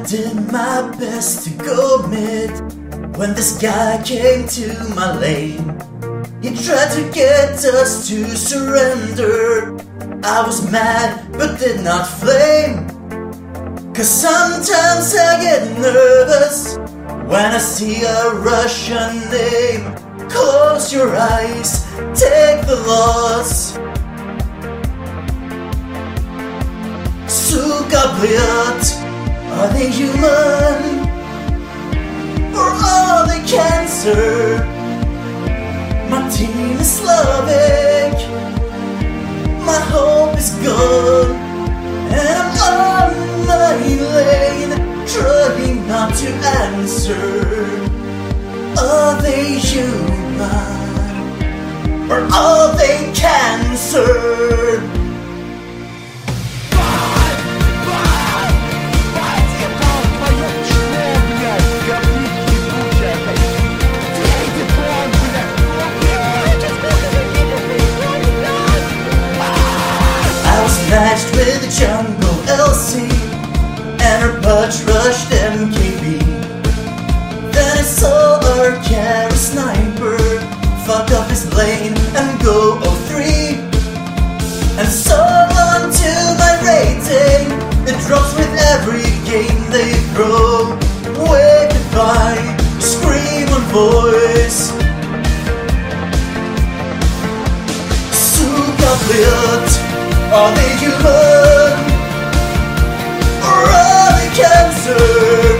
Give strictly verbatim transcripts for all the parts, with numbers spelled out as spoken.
did my best to go mid when this guy came to my lane. He tried to get us to surrender. I was mad but did not flame, 'cause sometimes I get nervous when I see a Russian name. Close your eyes, take the loss. Suka bliat, are they human? Or are they cancer? My team is Slavic, my hope is gone, and I'm on my lane, trying not to answer. Are they human? Or are they cancer? Matched with the jungle L C, and her punch rushed M K B. Then I saw our carry sniper fuck up his lane and go oh three. And so on to my rating, it drops with every game they throw. Wave goodbye, scream on voice. Suka bliat, are they human? Or are they cancer?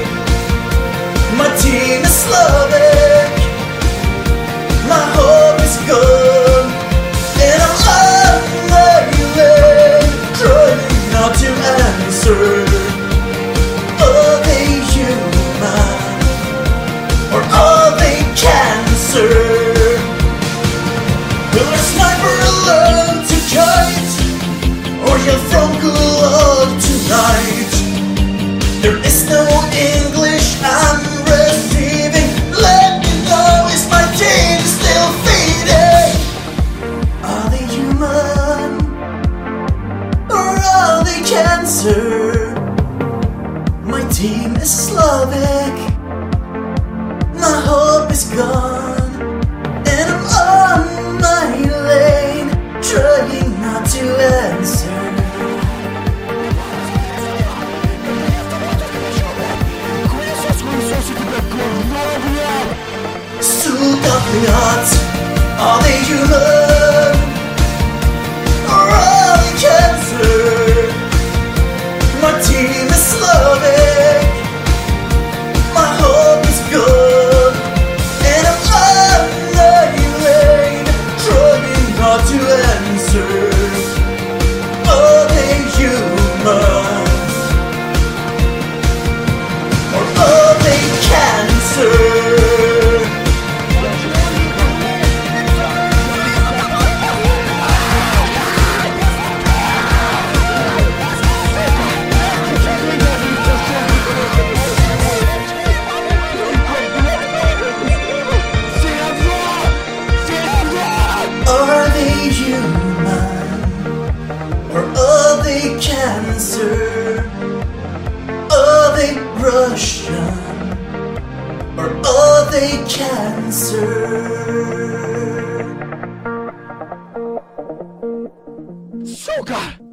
My team is Slavic, my hope is gone, and I'm on my lane, trying not to answer. Are they human? Or are they cancer? Will a sniper learn to kite, or yell from Gulag tonight? There is no English I'm receiving. Let me know, is my team still feeding? Are they human? Or are they cancer? My team is Slavic, my hope is gone, and I'm on my lane, trying not to answer. Suka bliat, are they human? Or are they cancer? My team is Slavic, my hope is gone, and I'm on my lane, trying not to answer. Are they human? Or are they cancer? Are they human? Or are they cancer? Are they Russian? Or are they cancer? Сука!